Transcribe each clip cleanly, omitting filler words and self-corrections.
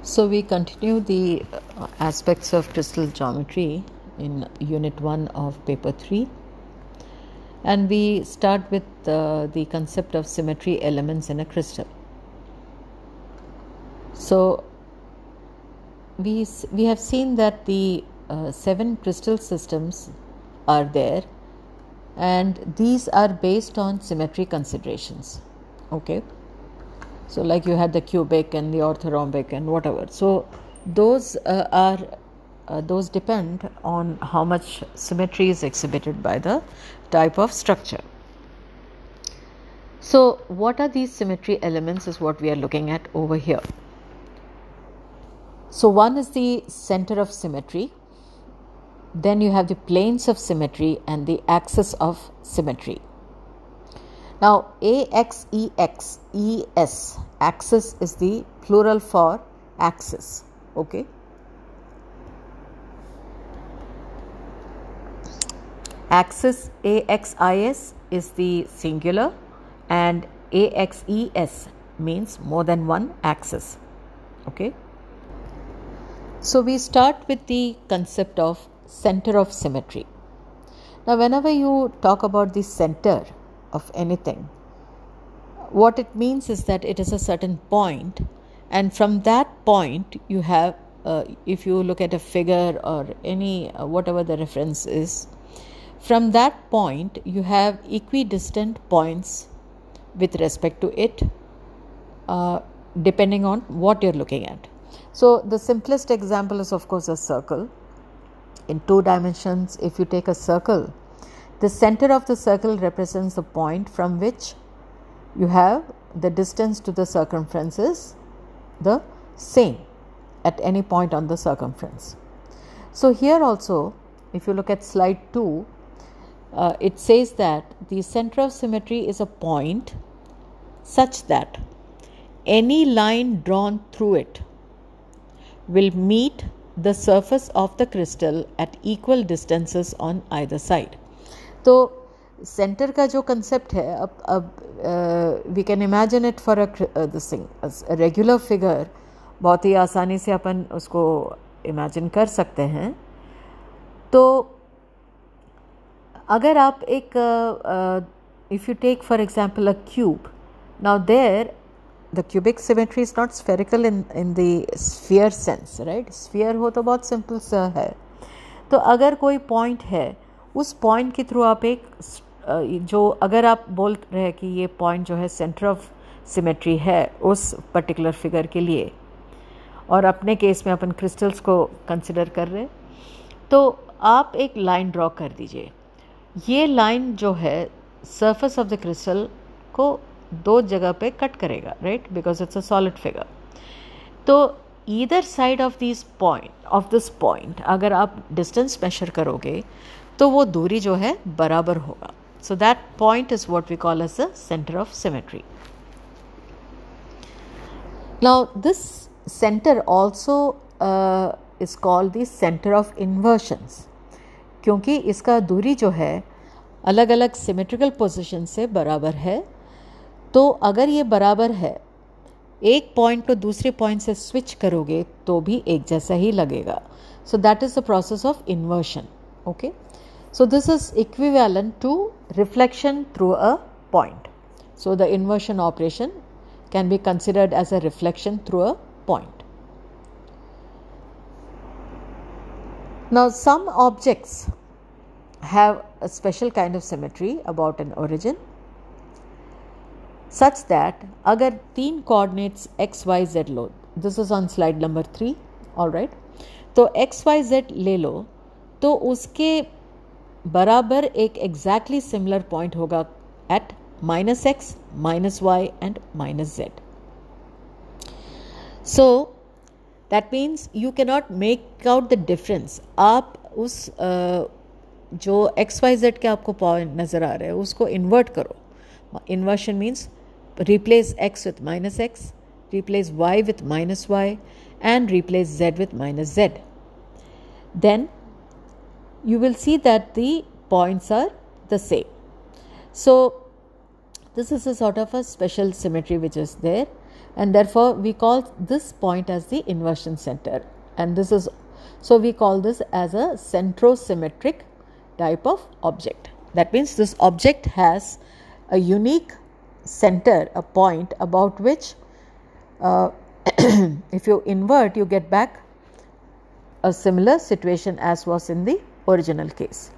So we continue the aspects of crystal geometry in Unit 1 of Paper 3, and we start with the concept of symmetry elements in a crystal. So we have seen that the 7 crystal systems are there, and these are based on symmetry considerations. Okay. So like you had the cubic and the orthorhombic and whatever. So those those depend on how much symmetry is exhibited by the type of structure. So what are these symmetry elements is what we are looking at over here. So one is the center of symmetry. Then you have the planes of symmetry and the axis of symmetry. Now, AXEX, axis is the plural for axis, okay. Axis AXIS is the singular, and AXES means more than one axis, okay. So we start with the concept of center of symmetry. Now, whenever you talk about the center of anything, what it means is that it is a certain point, and from that point you have if you look at a figure or any whatever the reference is, from that point you have equidistant points with respect to it depending on what you're looking at. So the simplest example is of course a circle. In 2 dimensions, if you take a circle, the center of the circle represents the point from which you have the distance to the circumference is the same at any point on the circumference. So here also, if you look at slide 2, it says that the center of symmetry is a point such that any line drawn through it will meet the surface of the crystal at equal distances on either side. तो centre का जो concept है, अब we can imagine it for this thing regular figure, बहुत ही आसानी से अपन उसको इमेजिन कर सकते हैं. तो अगर आप एक if you take for example a cube, now there the cubic symmetry is not spherical in the sphere sense, right? Sphere हो तो बहुत simple सा है. तो अगर कोई point है, उस point के थ्रू आप एक जो अगर आप बोल रहे हैं कि ये point जो है center of symmetry है उस particular figure के लिए, और अपने केस में अपन crystals को consider कर रहे हैं, तो आप एक line draw कर दीजिए. ये line जो है surface of the crystal को 2 जगह पे कट करेगा, right, because it's a solid figure. तो either side of this point अगर आप डिस्टेंस मेजर करोगे तो वो दूरी जो है बराबर होगा. So that point is what we call as the centre of symmetry. Now this centre also is called the centre of inversions, क्योंकि इसका दूरी जो है अलग अलग सिमेट्रिकल पोजिशन से बराबर है. तो अगर ये बराबर है, एक पॉइंट को दूसरे पॉइंट से स्विच करोगे तो भी एक जैसा ही लगेगा. So that is the process of inversion. Okay, so this is equivalent to reflection through a point. So the inversion operation can be considered as a reflection through a point. Now some objects have a special kind of symmetry about an origin, such that अगर 3 coordinates x, y, z low, this is on slide number 3, all right, तो x, y, z ले लो तो उसके बराबर एक exactly similar point होगा at -x, -y and -z. So that means you cannot make out the difference. आप उस जो x, y, z के आपको पॉइंट नज़र आ रहे हैं उसको इन्वर्ट करो. Inversion means replace x with -x, replace y with -y and replace z with -z. Then you will see that the points are the same. So this is a sort of a special symmetry which is there. and therefore we call this point as the inversion center, and this is, so we call this as a centrosymmetric type of object. That means this object has a unique center, a point about which if you invert, you get back a similar situation as was in the original case.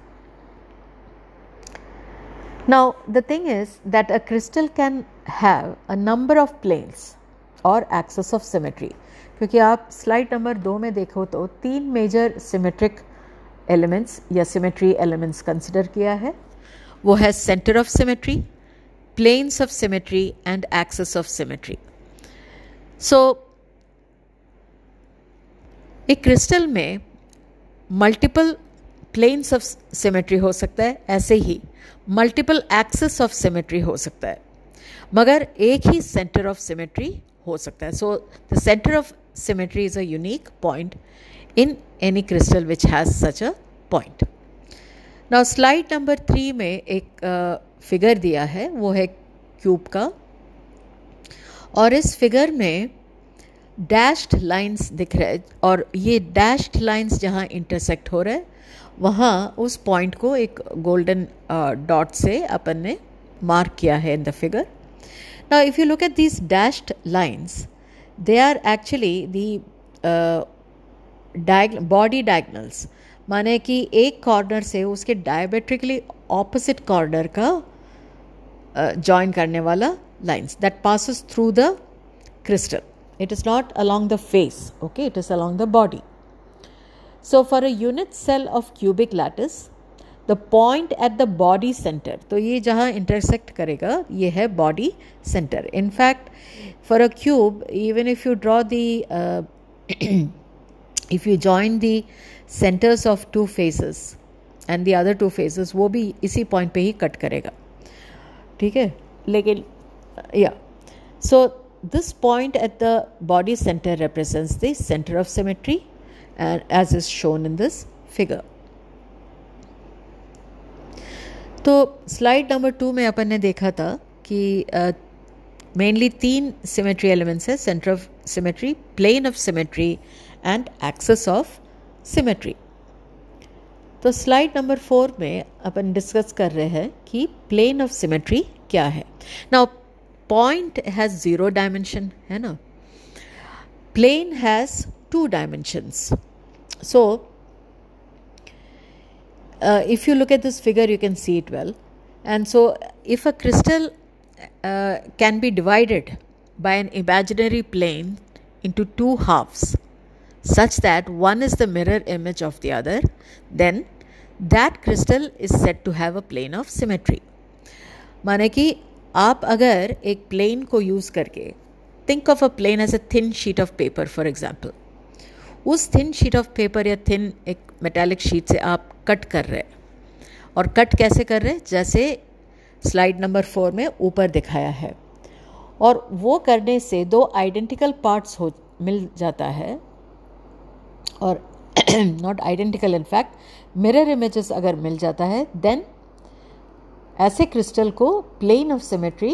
Now the thing is that a crystal can have a number of planes or axis of symmetry, क्योंकि आप slide number 2 में देखो तो 3 major symmetric elements या symmetry elements consider किया है. वो है centre of symmetry, planes of symmetry and axis of symmetry. So एक क्रिस्टल में मल्टीपल प्लेन्स ऑफ सिमेट्री हो सकता है, ऐसे ही मल्टीपल एक्सिस ऑफ सिमेट्री हो सकता है, मगर एक ही सेंटर ऑफ सिमेट्री हो सकता है. So the centre of symmetry is a unique point in any crystal which has such a point. Now slide number 3 में एक फिगर दिया है, वो है क्यूब का, और इस फिगर में डैश्ड लाइंस दिख रहे हैं, और ये डैश्ड लाइंस जहाँ इंटरसेक्ट हो रहे हैं वहाँ उस पॉइंट को एक गोल्डन डॉट से अपन ने मार्क किया है in the figure. Now if you look at these dashed lines, they are actually the body diagonals, माने कि एक कॉर्नर से उसके डायमेट्रिकली ऑपोजिट कॉर्नर का जॉइन करने वाला lines that passes through the crystal. It is not along the face, okay, it is along the body. So for a unit cell of cubic lattice, the point at the body centre, तो ये जहाँ intersect करेगा ये है body centre. In fact for a cube, even if you draw the if you join the centers of two faces and the other two faces, वो भी इसी point पे ही कट करेगा, ठीक है. लेकिन yeah, so this point at the body center represents the center of symmetry, and as is shown in this figure. तो slide number 2 में अपन ने देखा था कि मेनली 3 सिमेट्री एलिमेंट्स है, centre of symmetry, plane of symmetry and axis of symmetry. तो slide number 4 में अपन डिस्कस कर रहे हैं कि प्लेन ऑफ सिमेट्री क्या है. नाउ पॉइंट हैज 0 डायमेंशन, है ना. Plane has 2 dimensions. So if you look at this figure, you can see it well. And so if a crystal can be divided by an imaginary plane into 2 halves such that one is the mirror image of the other, then that crystal is said to have a plane of symmetry. माने कि आप अगर एक plane को use करके, think of a plane as a thin sheet of paper for example, उस thin sheet of paper या thin एक मेटालिक शीट से आप कट कर रहे हैं, और कट कैसे कर रहे हैं, जैसे स्लाइड नंबर 4 में ऊपर दिखाया है. और वो करने से 2 आइडेंटिकल पार्ट्स हो मिल जाता है, और not identical, in fact mirror images अगर मिल जाता है, देन ऐसे क्रिस्टल को प्लेन ऑफ सिमेट्री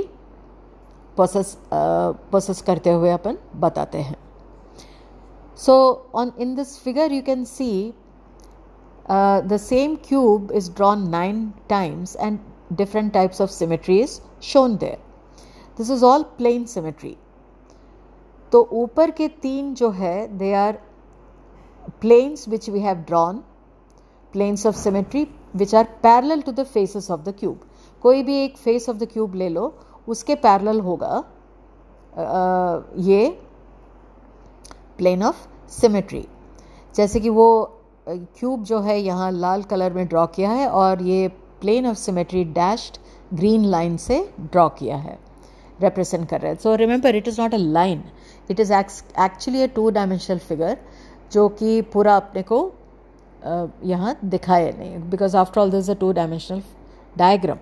पोसेस करते हुए अपन बताते हैं. So in this figure you can see the same cube is drawn 9 times and different types of symmetry is shown there. This is all plane symmetry. तो ऊपर के 3 जो है they are planes which we have drawn, planes of symmetry which are parallel to the faces of the cube. कोई भी एक face of the cube ले लो, उसके parallel होगा ये प्लेन ऑफ सिमेट्री. जैसे कि वो क्यूब जो है यहाँ लाल कलर में ड्रॉ किया है, और ये plane of symmetry dashed green line से ड्रॉ किया है, रिप्रेजेंट कर रहा है. So remember, it is not a line, it is actually a 2 dimensional figure जो कि पूरा अपने को यहाँ दिखाया नहीं, because after all this is a 2 dimensional diagram.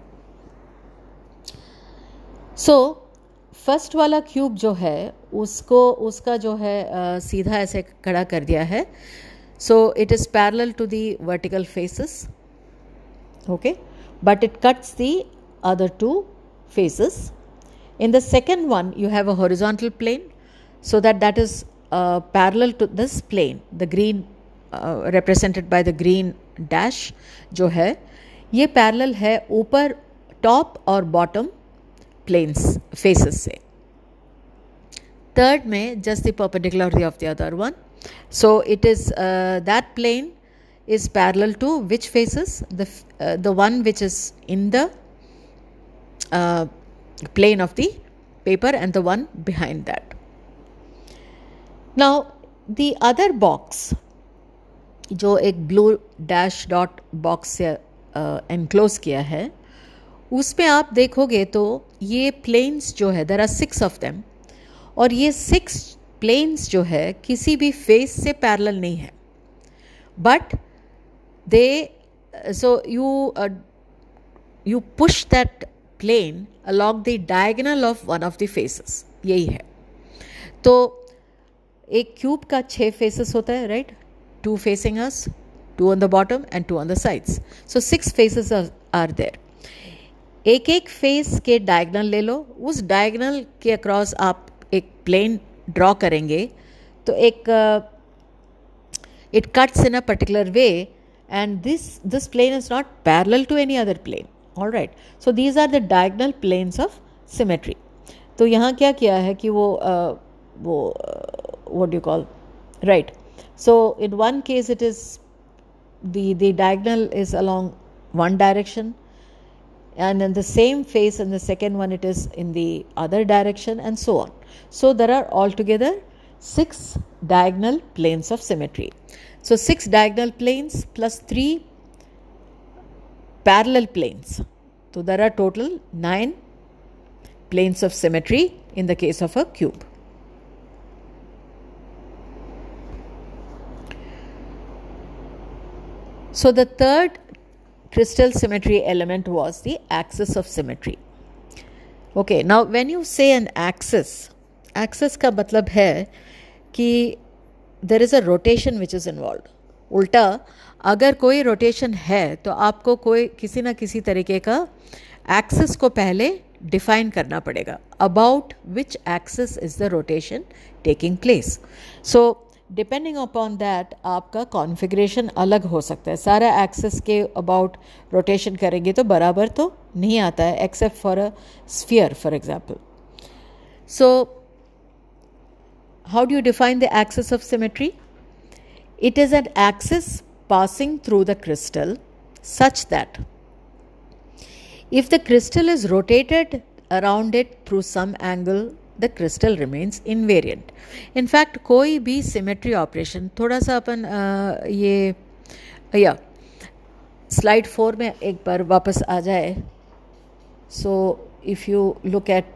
So first वाला क्यूब जो है उसका जो है सीधा ऐसे खड़ा कर दिया है. So it is parallel to the vertical faces, okay, but it cuts the other 2 faces. In the second one you have a horizontal plane so that is parallel to this plane. The green represented by the green dash जो है ये parallel है ऊपर top और bottom planes faces से. Third में just the perpendicular of the other one. So it is that plane is parallel to which faces? The one which is in the plane of the paper and the one behind that. Now the other box जो एक blue dash dot box से enclose किया है उसमें आप देखोगे तो ये planes जो है there are 6 of them और ये 6 planes जो है किसी भी face से parallel नहीं है, but so you push that plane along the diagonal of one of the faces. यही है. तो एक क्यूब का 6 faces होता है, right? 2 facing us, 2 on the bottom and 2 on the sides. So 6 faces are there. एक एक फेस के डायगनल ले लो, उस डायगनल के अक्रॉस आप एक प्लेन ड्रॉ करेंगे तो एक it cuts in a particular way and this plane is not parallel to any other plane. All right, so these are the diagonal planes of symmetry. तो यहाँ क्या किया है कि वो what do you call, right? So in one case it is the diagonal is along one direction, and in the same face in the second one it is in the other direction, and so on. So there are altogether 6 diagonal planes of symmetry. So 6 diagonal planes plus 3 parallel planes. So there are total 9 planes of symmetry in the case of a cube. So the third crystal symmetry element was the axis of symmetry. Okay, now when you say an axis का मतलब है कि there is a rotation which is involved. उल्टा अगर कोई rotation है तो आपको कोई किसी ना किसी तरीके का एक्सिस को पहले डिफाइन करना पड़ेगा. About which axis is the rotation taking place. So depending upon that आपका कॉन्फ़िगरेशन अलग हो सकता है. सारा एक्सिस के अबाउट रोटेशन करेंगे तो बराबर तो नहीं आता है, except for a sphere for example. So how do you define the axis of symmetry? It is an axis passing through the crystal such that if the crystal is rotated around it through some angle, the crystal remains invariant. In fact, कोई भी symmetry operation, थोड़ा सा अपन ये slide 4 में एक बार वापस आ जाए. So if you look at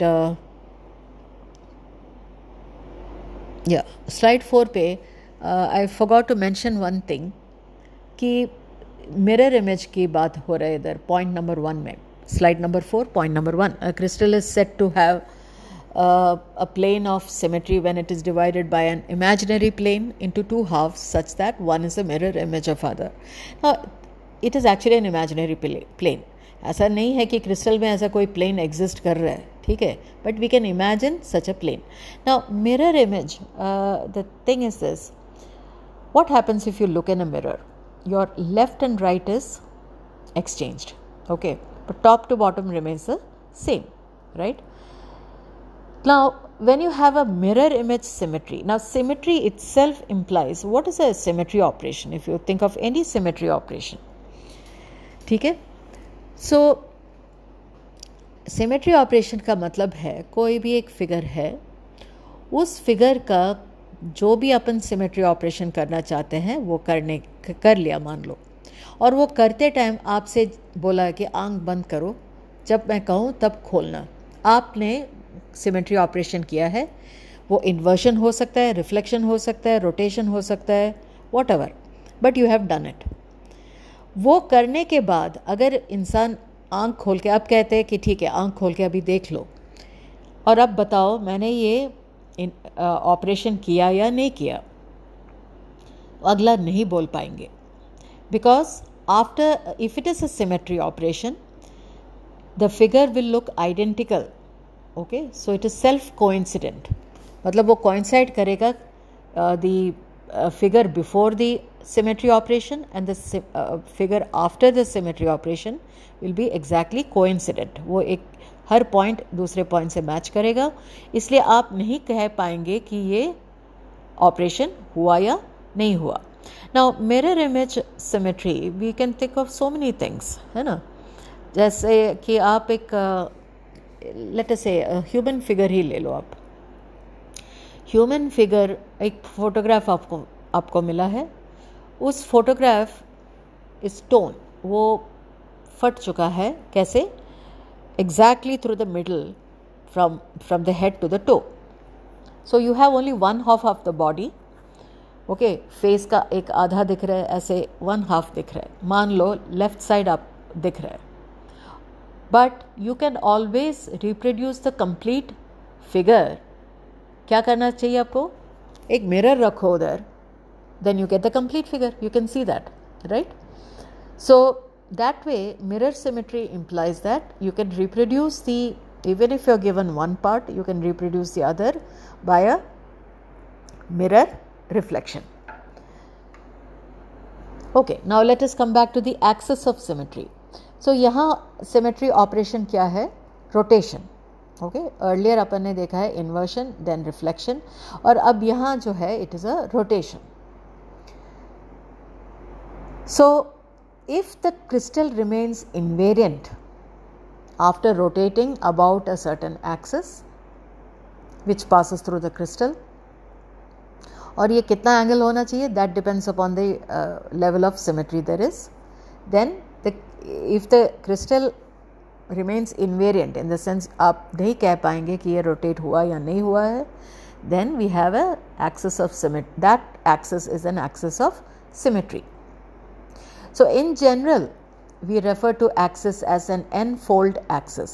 slide 4 पे I forgot to mention one thing कि mirror image की बात हो रहा है इधर point number 1 में. Slide number 4 point number 1. A crystal is said to have a plane of symmetry when it is divided by an imaginary plane into 2 halves such that one is a mirror image of other. Now it is actually an imaginary plane. ऐसा नहीं है कि crystal में ऐसा कोई plane exist कर रहा है, ठीक है, but we can imagine such a plane. Now mirror image, the thing is this, what happens if you look in a mirror, your left and right is exchanged, okay, but top to bottom remains the same, right? Now when you have a mirror image symmetry, now symmetry itself implies, what is a symmetry operation? If you think of any symmetry operation, ठीक है, सो symmetry operation का मतलब है कोई भी एक figure है, उस फिगर का जो भी अपन सिमेट्री ऑपरेशन करना चाहते हैं वो कर लिया मान लो, और वो करते टाइम आपसे बोला कि आंख बंद करो, जब मैं कहूँ तब खोलना. आपने सिमेट्री ऑपरेशन किया है. वो इन्वर्शन हो सकता है, रिफ्लेक्शन हो सकता है, रोटेशन हो सकता है, whatever, but you have done it. वो करने के बाद अगर इंसान आंख खोल के, अब कहते हैं कि ठीक है आंख खोल के अभी देख लो और अब बताओ मैंने ये ऑपरेशन किया या नहीं किया, अगला नहीं बोल पाएंगे. Because after, if it is a symmetry operation, the figure will look identical. Okay, so it is self coincident. मतलब वो coincide करेगा the figure before the symmetry operation and the figure after the symmetry operation will be exactly coincident. वो एक हर पॉइंट दूसरे पॉइंट से मैच करेगा, इसलिए आप नहीं कह पाएंगे कि ये ऑपरेशन हुआ या नहीं हुआ. Now mirror image symmetry we can think of so many things, है ना. जैसे कि आप एक लेट अस से ह्यूमन फिगर ही ले लो. आप ह्यूमन फिगर, एक फोटोग्राफ आपको मिला है, उस फोटोग्राफ इस टोन वो फट चुका है. कैसे? Exactly through the middle from the head to the toe. So you have only one half of the body. Okay, face का एक आधा दिख रहा है, ऐसे वन हाफ दिख रहा है. मान लो लेफ्ट साइड आप दिख रहा है, but you can always reproduce the complete figure. क्या करना चाहिए आपको? एक मिरर रखो उधर, then you get the complete figure. You can see that, right? So that way mirror symmetry implies that you can reproduce even if you're given one part, you can reproduce the other by a mirror reflection. Okay, now let us come back to the axis of symmetry. So यहाँ symmetry operation क्या है? Rotation. Okay, earlier अपन ने देखा है inversion then reflection, और अब यहाँ जो है it is a rotation. So if the crystal remains invariant after rotating about a certain axis which passes through the crystal, और ये कितना एंगल होना चाहिए, that depends upon the level of symmetry there is. Then if the crystal remains invariant in the sense आप नहीं कह पाएंगे कि ये rotate हुआ या नहीं हुआ है, then we have a axis of symmetry. That axis is an axis of symmetry. So in general we refer to axis as an n-fold axis.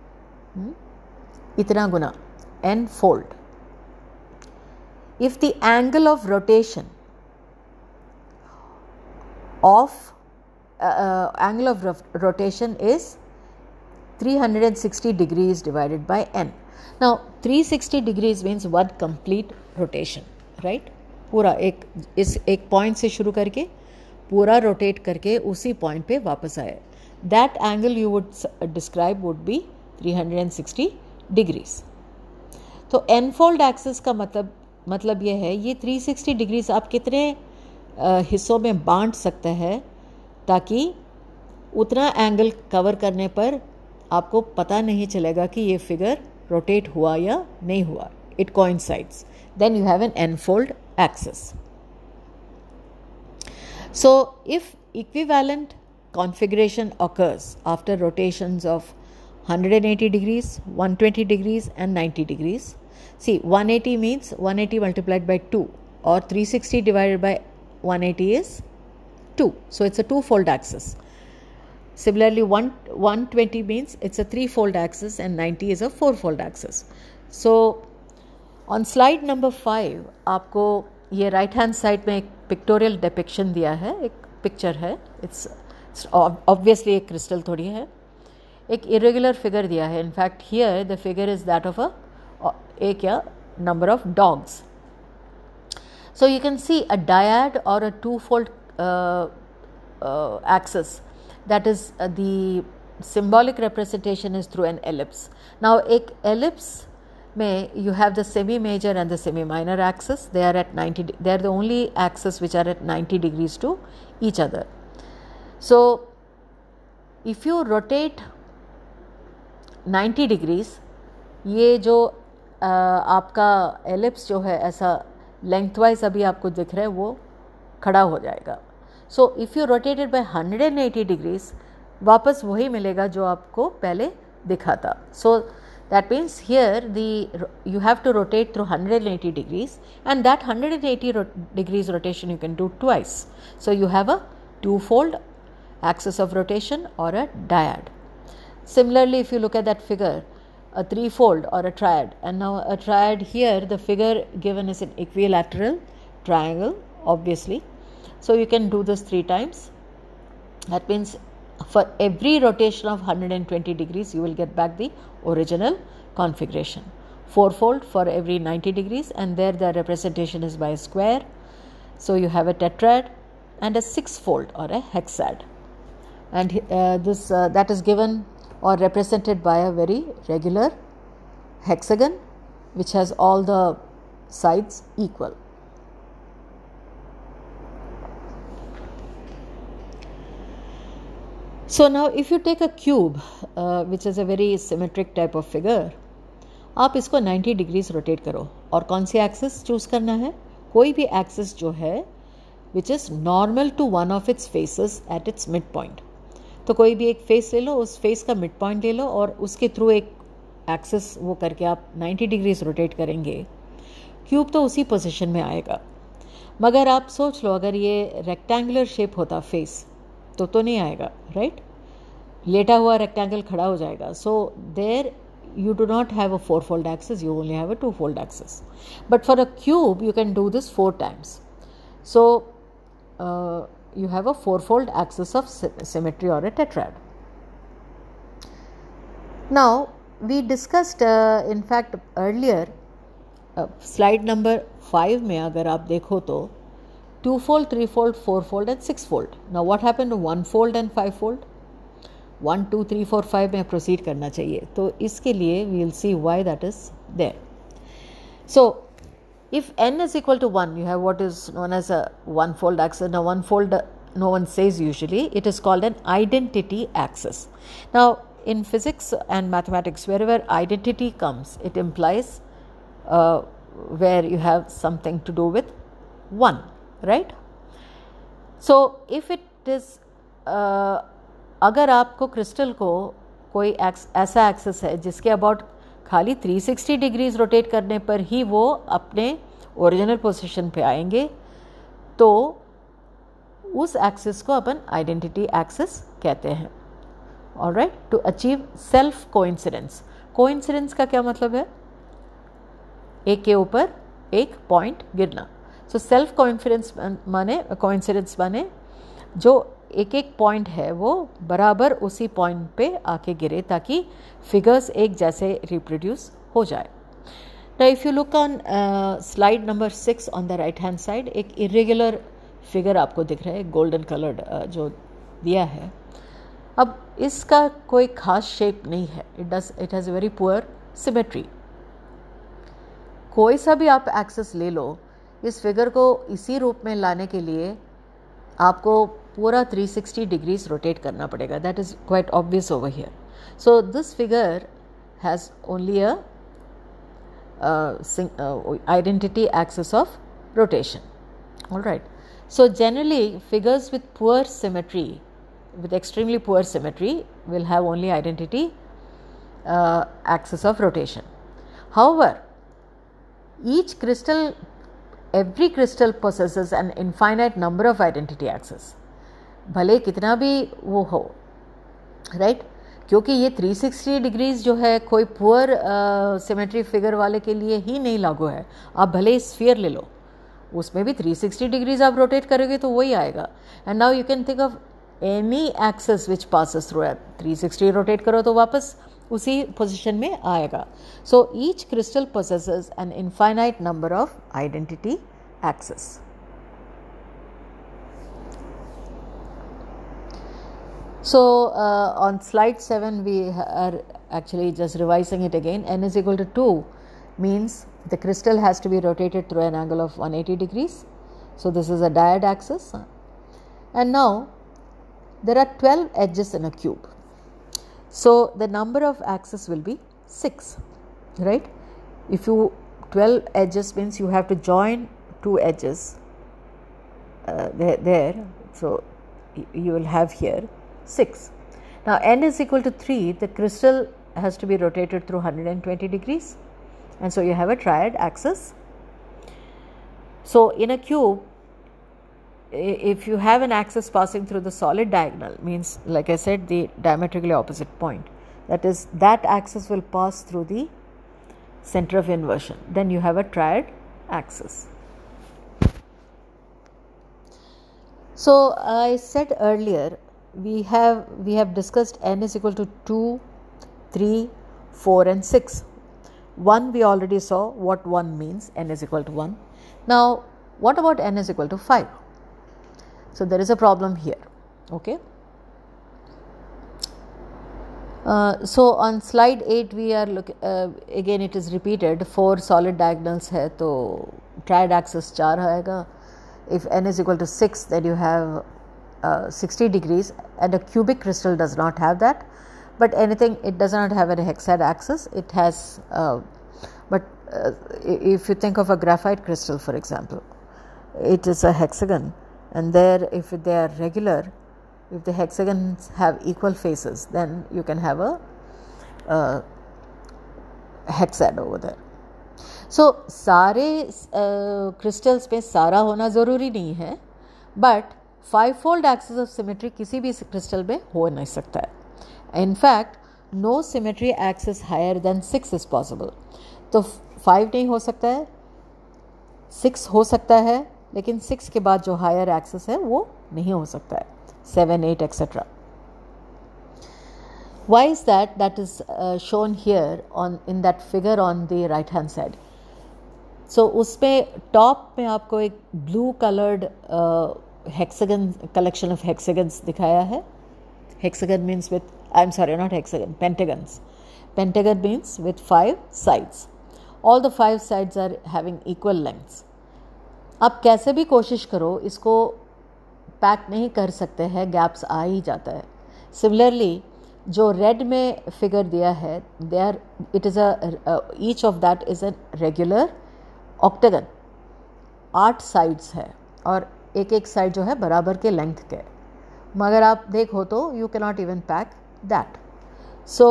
इतना गुना, n-fold. If the angle of rotation is 360 degrees divided by n. Now 360 degrees means one complete rotation, right? पूरा एक point से शुरू करके पूरा rotate करके उसी point पे वापस आए. That angle you would describe would be 360 degrees. तो n-fold axis का मतलब ये है, ये 360 डिग्रीज आप कितने हिस्सों में बांट सकते हैं ताकि उतना एंगल कवर करने पर आपको पता नहीं चलेगा कि ये फिगर रोटेट हुआ या नहीं हुआ. It coincides. Then you have an n-fold axis. So if equivalent configuration occurs after rotations of 180 degrees, 120 degrees and 90 degrees. See, 180 means 180 multiplied by 2, or 360 divided by 180 is 2. So it's a two-fold axis. Similarly, 120 means it's a three-fold axis and 90 is a four-fold axis. So on slide number 5 आपको ये right hand side में एक pictorial depiction दिया है, एक picture है. It's obviously एक crystal थोड़ी है, एक इरेगुलर फिगर दिया है. In fact here the figure is that of एक या number of dogs. So you can see a dyad और a two fold axis. That is the symbolic representation is through an ellipse. Now एक ellipse में you have the semi major and the semi minor axis. They are at 90. They are the only axes which are at 90 degrees to each other. So if you rotate 90 degrees, ये जो आपका ellipse जो है ऐसा lengthwise अभी आपको दिख रहा है वो खड़ा हो जाएगा. So if you rotate it by 180 degrees, वापस वही मिलेगा जो आपको पहले दिखा था. So that means here you have to rotate through 180 degrees, and that 180 degrees rotation you can do twice. So you have a two-fold axis of rotation or a dyad. Similarly, if you look at that figure, a three-fold or a triad, and now a triad here, the figure given is an equilateral triangle, obviously. So you can do this 3 times. That means for every rotation of 120 degrees you will get back the original configuration. fourfold for every 90 degrees, and there the representation is by a square. So you have a tetrad and a sixfold or a hexad, and this that is given or represented by a very regular hexagon which has all the sides equal. So now if you take a cube which is a very symmetric type of figure, आप इसको 90 degrees rotate करो, और कौन सी axis choose करना है? कोई भी axis जो है which is normal to one of its faces at its mid point. तो कोई भी एक फेस ले लो, उस फेस का मिड पॉइंट ले लो और उसके थ्रू एक एक्सिस वो करके आप 90 डिग्रीज रोटेट करेंगे. क्यूब तो उसी पोजीशन में आएगा. मगर आप सोच लो अगर ये रेक्टेंगुलर शेप होता फेस तो नहीं आएगा, राइट? लेटा हुआ रेक्टेंगल खड़ा हो जाएगा. So there you do not have a fourfold axis, you only have a twofold axis. But for a cube you can do this 4 times. So you have a fourfold axis of symmetry or a tetrad. Now we discussed in fact earlier slide number 5 में अगर आप देखो तो twofold, threefold, fourfold and sixfold. Now what happened to onefold and fivefold? 1, 2, 3, 4, 5 में proceed करना चाहिए. तो इसके लिए we will see why that is there. So if n is equal to 1, you have what is known as a one-fold axis. Now one-fold no one says usually, it is called an identity axis. Now in physics and mathematics, wherever identity comes, it implies where you have something to do with 1, right? So if it is अगर आपको crystal को कोई ऐसा axis है जिसके about खाली 360 degrees rotate करने पर ही वो अपने ओरिजिनल पोजीशन पे आएंगे, तो उस एक्सिस को अपन आइडेंटिटी एक्सिस कहते हैं. Alright, to achieve self coincidence. Coincidence का क्या मतलब है? एक के ऊपर एक पॉइंट गिरना. सो सेल्फ कोइंसिडेंस माने जो एक एक पॉइंट है वो बराबर उसी पॉइंट पे आके गिरे ताकि फिगर्स एक जैसे रिप्रोड्यूस हो जाए. Now if you look on slide number 6 on the right hand side, एक इरेगुलर फिगर आपको दिख रहा है, गोल्डन कलर्ड जो दिया है. अब इसका कोई खास शेप नहीं है, it has a very poor symmetry. कोई सा भी आप एक्सेस ले लो, इस फिगर को इसी रूप में लाने के लिए आपको पूरा 360 डिग्रीज रोटेट करना पड़ेगा. That is quite obvious over here. So this figure has only a identity axis of rotation. All right. So generally figures with poor symmetry, with extremely poor symmetry, will have only identity axis of rotation. However, every crystal possesses an infinite number of identity axes. भले कितना भी वो हो, right? क्योंकि ये 360 degrees जो है कोई पुअर सिमेट्री फिगर वाले के लिए ही नहीं लागू है. आप भले स्फीयर ले लो, उसमें भी 360 डिग्रीज आप रोटेट करोगे तो वही आएगा. And now you can think of any axes which passes through. 360 rotate करो तो वापस उसी पोजीशन में आएगा. So each crystal possesses an infinite number of identity axes. So on slide 7 we are actually just revising it again. N is equal to 2 means the crystal has to be rotated through an angle of 180 degrees. So this is a diad axis. And now there are 12 edges in a cube. So the number of axes will be 6, right? If you 12 edges means you have to join 2 edges there. So you will have here 6. Now n is equal to 3, the crystal has to be rotated through 120 degrees, and so you have a triad axis. So in a cube, if you have an axis passing through the solid diagonal, means like I said the diametrically opposite point, that is that axis will pass through the center of inversion, then you have a triad axis. So I said earlier we have discussed n is equal to 2, 3, 4 and 6. 1 we already saw what 1 means, n is equal to 1. Now what about n is equal to 5? So there is a problem here. Okay. So on slide 8 we are again it is repeated, 4 solid diagonals है तो triad axis 4 आएगा. If n is equal to 6 then you have 60 degrees, and a cubic crystal does not have that, but anything, it does not have a hexad axis. It has if you think of a graphite crystal for example, it is a hexagon, and there if they are regular, if the hexagons have equal faces, then you can have a hexad over there. So सारे crystals में सारा होना ज़रूरी नहीं है, but 5-fold axis of symmetry किसी भी crystal में हो नहीं सकता है. In fact, no symmetry axis higher than 6 is possible. तो 5 नहीं हो सकता है, 6 हो सकता है, लेकिन 6 के बाद जो हायर एक्सिस है वो नहीं हो सकता है, 7, 8 etc. Why is that? That is shown here in that figure on the right hand side. So उसमें टॉप में आपको एक blue coloured hexagon collection of hexagons दिखाया है. Hexagon means with, I'm sorry, not hexagon, pentagons. Pentagon means with 5 sides. All the 5 sides are having equal lengths. आप कैसे भी कोशिश करो इसको पैक नहीं कर सकते हैं, गैप्स आ ही जाता है. सिमिलरली जो रेड में फिगर दिया है, they are, it is each of that is a regular octagon. 8 sides है और एक एक साइड जो है बराबर के लेंथ के, मगर आप देखो तो you can not even pack that. So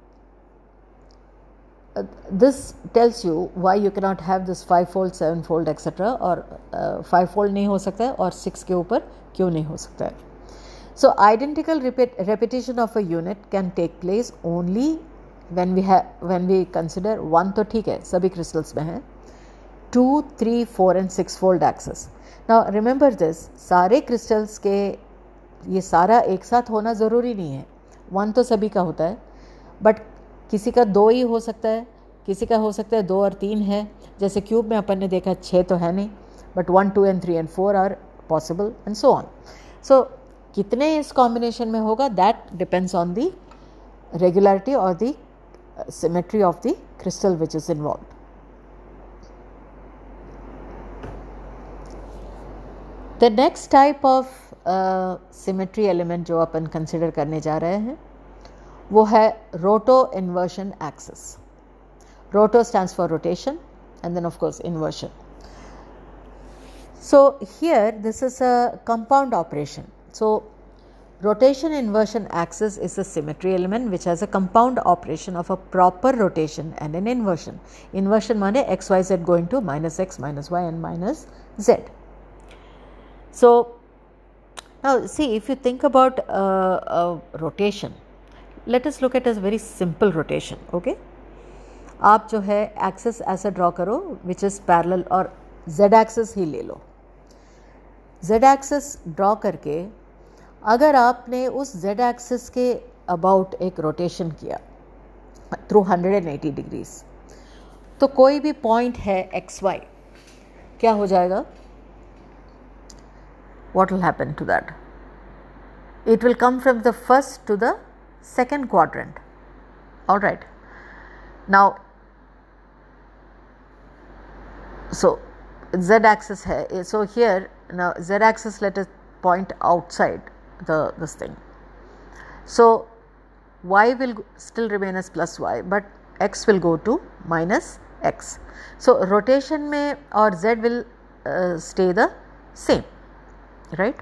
this tells you why you cannot have this 5-fold, 7-fold etc. और 5-fold नहीं हो सकता है और 6 के ऊपर क्यों नहीं हो सकता है. So identical repetition of a unit can take place only when we consider 1 तो ठीक है सभी crystals में है, 2, 3, 4 and 6-fold axis. Now remember this, सारे crystals के ये सारा एक साथ होना ज़रूरी नहीं है. 1 तो सभी का होता है, बट किसी का 2 ही हो सकता है, किसी का हो सकता है 2 और 3 है. जैसे क्यूब में अपन ने देखा 6 तो है नहीं, but 1, 2 and 3 and 4 are possible and so on. So कितने इस कॉम्बिनेशन में होगा, that depends on the regularity और the symmetry of the crystal which is involve. The next type of symmetry element जो अपन कंसिडर करने जा रहे हैं वो है roto inversion axis. Roto stands for rotation and then of course inversion. So here this is a compound operation. So rotation inversion axis is a symmetry element which has a compound operation of a proper rotation and an inversion. Inversion माने x y z going to minus x minus y and minus z. So now see, if you think about rotation, let us look at a very simple rotation. Okay, आप जो है axis ऐसा draw करो which is parallel, और z axis ही ले लो. z axis draw करके अगर आपने उस z एक्सिस के अबाउट एक रोटेशन किया थ्रू 180 डिग्रीज, तो कोई भी पॉइंट है एक्स वाई, क्या हो जाएगा? What will happen to that? It will come from the first to the second quadrant. All right. Now, so z axis hai. So here now z axis, let us point outside this thing. So y will still remain as plus y, but x will go to minus x. So rotation में और z will stay the same. Right.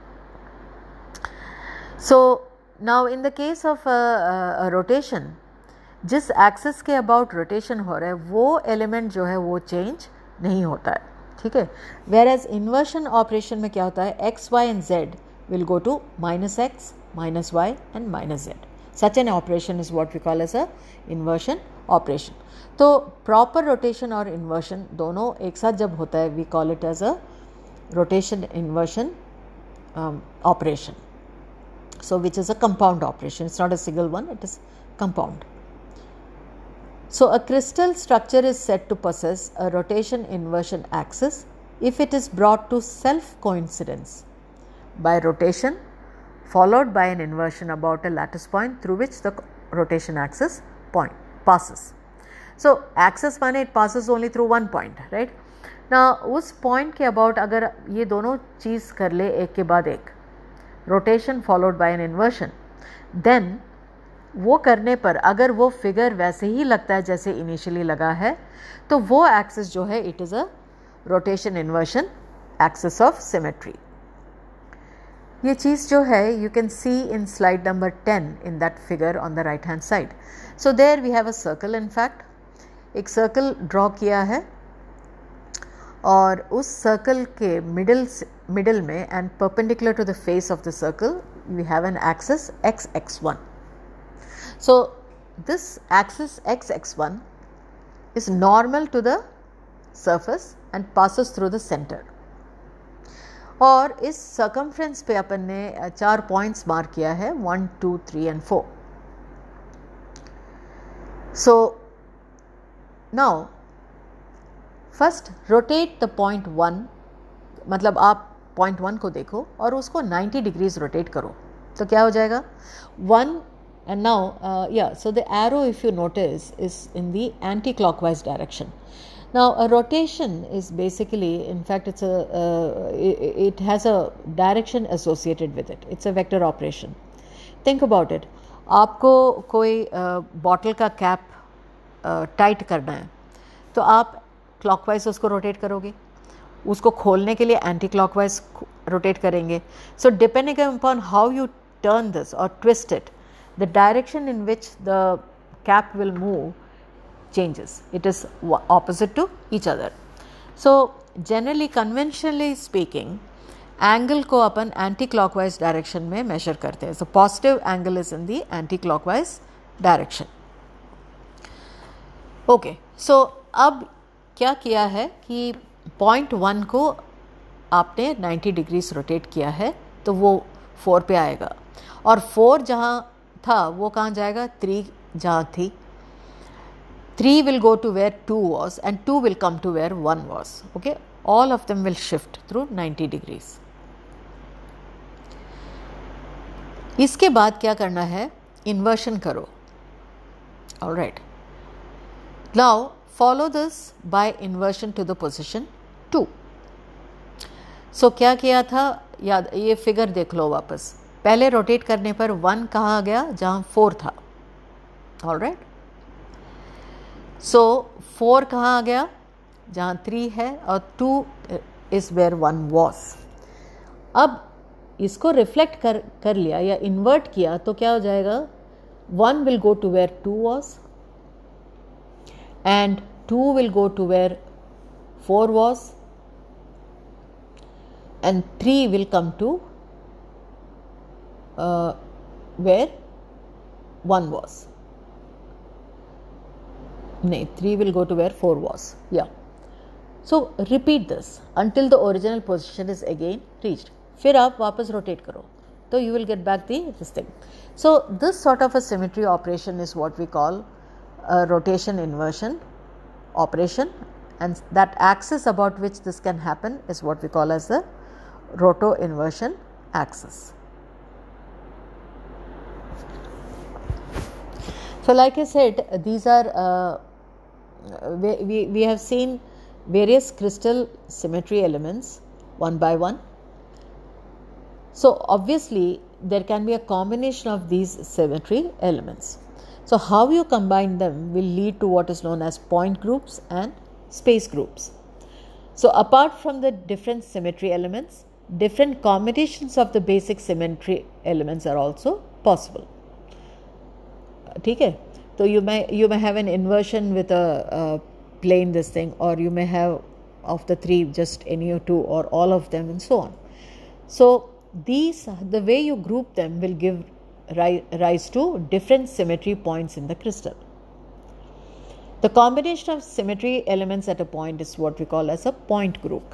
So now in the case of a rotation, जिस axis के about rotation हो रहा है वो element जो है वो चेंज नहीं होता है. ठीक है. वेयर एज इन्वर्शन ऑपरेशन में क्या होता है, x y and z will go to minus x minus y and minus z. Such an operation is what we call as a inversion operation. तो प्रॉपर रोटेशन और inversion दोनों एक साथ जब होता है we call it as a rotation inversion operation. So which is a compound operation. It's not a single one, it is compound. So a crystal structure is said to possess a rotation inversion axis if it is brought to self coincidence by rotation followed by an inversion about a lattice point through which the rotation axis point passes. So axis माने it passes only through one point, right? Now उस point के about अगर ये दोनों चीज़ कर ले एक के बाद एक, rotation followed by an inversion, then वो करने पर अगर वो फिगर वैसे ही लगता है जैसे इनिशियली लगा है, तो वो एक्सिस जो है it is a rotation inversion axis of symmetry. ये चीज़ जो है you can see in slide number 10 in that figure on the right hand side. So there we have a circle. In fact एक circle draw किया है और उस circle के मिडल में and perpendicular to the face of the circle we have an axis x1. So this axis x1 is normal to the surface and passes through the center. और इस circumference पे अपन ने 4 points मार्क किया है 1, 2, 3 and 4. So now first rotate the point 1, मतलब आप point 1 को देखो और उसको 90 degrees rotate करो तो क्या हो जाएगा 1. And now, so the arrow, if you notice, is in the anti-clockwise direction. Now, a rotation is basically, in fact, it has a direction associated with it. It's a vector operation. Think about it. आपको कोई bottle का cap tight करना है, तो आप clockwise उसको rotate करोगे. उसको खोलने के लिए anti-clockwise rotate करेंगे. So, depending upon how you turn this or twist it, the direction in which the cap will move changes. It is opposite to each other. So generally, conventionally speaking, angle को अपन anti-clockwise direction में measure करते हैं. So positive angle is in the anti-clockwise direction. Okay. So अब क्या किया है कि point 1 को आपने 90 degrees rotate किया है तो वो 4 पे आएगा और 4 जहाँ था वो कहाँ जाएगा 3 जहाँ थी. 3 will go to where 2 was and 2 will come to where 1 was. Okay, all of them will shift through 90 degrees. इसके बाद क्या करना है इन्वर्शन करो. All right. Now follow this by inversion to the position 2. So क्या किया था याद ये फिगर देख लो वापस. पहले रोटेट करने पर 1 कहाँ आ गया जहाँ 4 था. All right. सो 4 कहाँ आ गया जहाँ 3 है और 2 इज़ वेयर 1 वॉज. अब इसको रिफ्लेक्ट कर लिया या इन्वर्ट किया तो क्या हो जाएगा 1 will go to where 2 was and 2 will go to where 4 was and 3 will come to where 1 was. No, 3 will go to where 4 was. Yeah. So repeat this until the original position is again reached. फिर आप वापस rotate करो तो you will get back this thing. So this sort of a symmetry operation is what we call a rotation inversion operation, and that axis about which this can happen is what we call as the roto inversion axis. So like I said, these are we have seen various crystal symmetry elements one by one. So obviously there can be a combination of these symmetry elements. So how you combine them will lead to what is known as point groups and space groups. So apart from the different symmetry elements, different combinations of the basic symmetry elements are also possible. ठीक है. तो you may have an inversion with a plane this thing, or you may have of the 3 just any or 2 or all of them and so on. So these, the way you group them will give rise to different symmetry points in the crystal. The combination of symmetry elements at a point is what we call as a point group.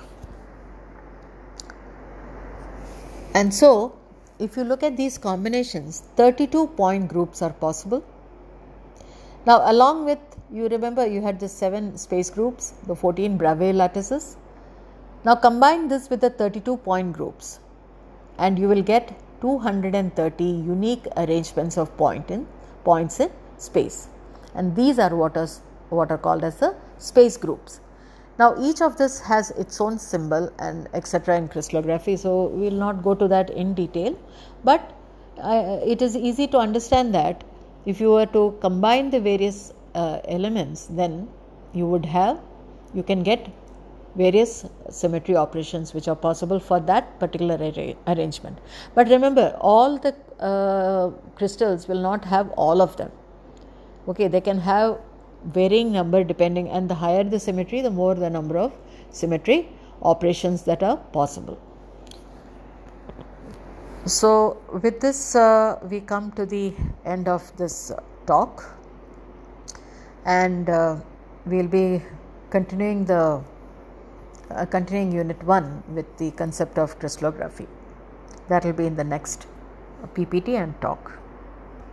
And so if you look at these combinations, 32 point groups are possible. Now, along with, you remember you had the 7 space groups, the 14 Bravais lattices. Now, combine this with the 32 point groups and you will get 230 unique arrangements of points in space, and these are what are called as the space groups. Now, each of this has its own symbol and etc. in crystallography, so we will not go to that in detail, but it is easy to understand that if you were to combine the various elements, then you can get various symmetry operations which are possible for that particular arrangement. But remember, all the crystals will not have all of them. Okay, they can have varying number depending, and the higher the symmetry, the more the number of symmetry operations that are possible. So, with this we come to the end of this talk, and we will be continuing unit 1 with the concept of crystallography. That will be in the next PPT and talk.